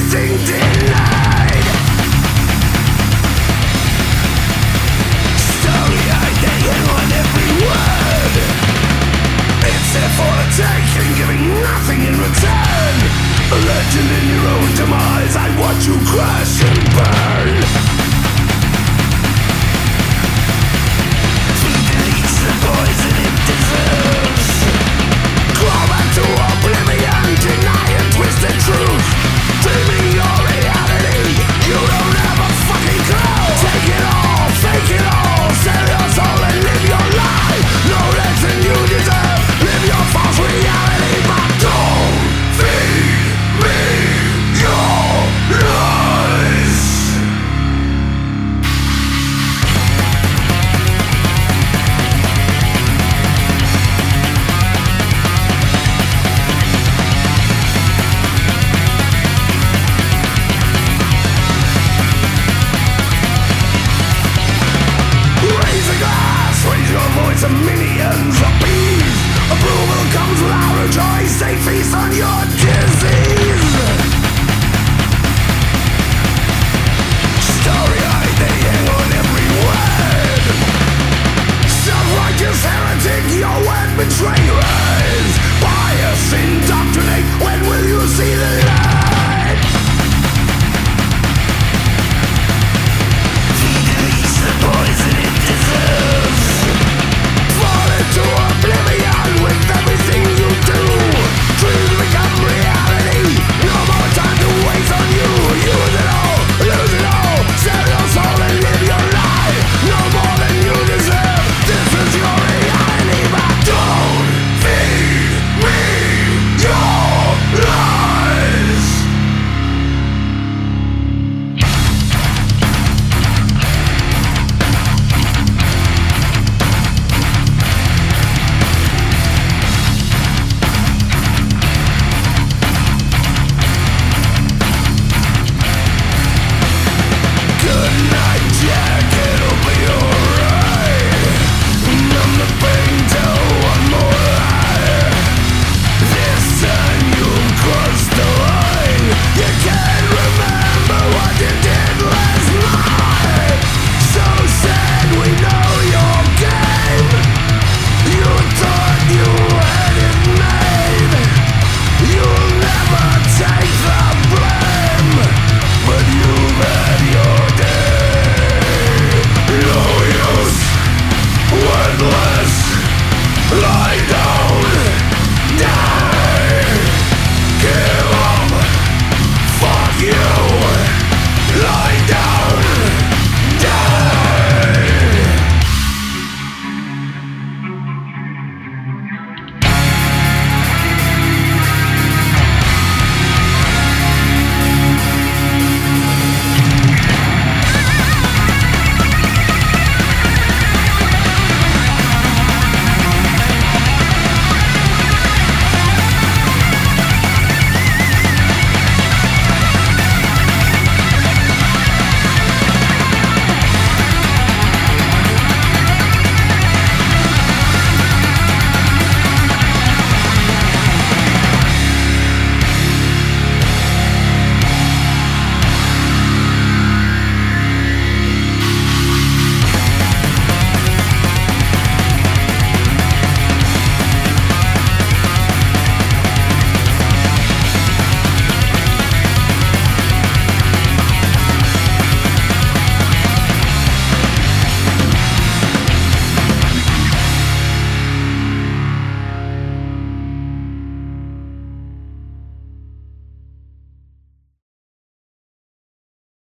everything denied. Starry-eyed, they hang on every word. It's there for the taking, giving nothing in return. A legend in your own demise, I watch you crash and burn. Feed eats the poison it deserves. Crawl back to oblivion, deny and twist the truth. Dreaming your reality, you don't have a fucking clue. Take it all, fake it all, sell your soul and live your life. No less than you deserve, live your false reality. But don't feed me your lies. Raise a glass, raise your voice, and minions appease. Approval comes without a choice, they feast on your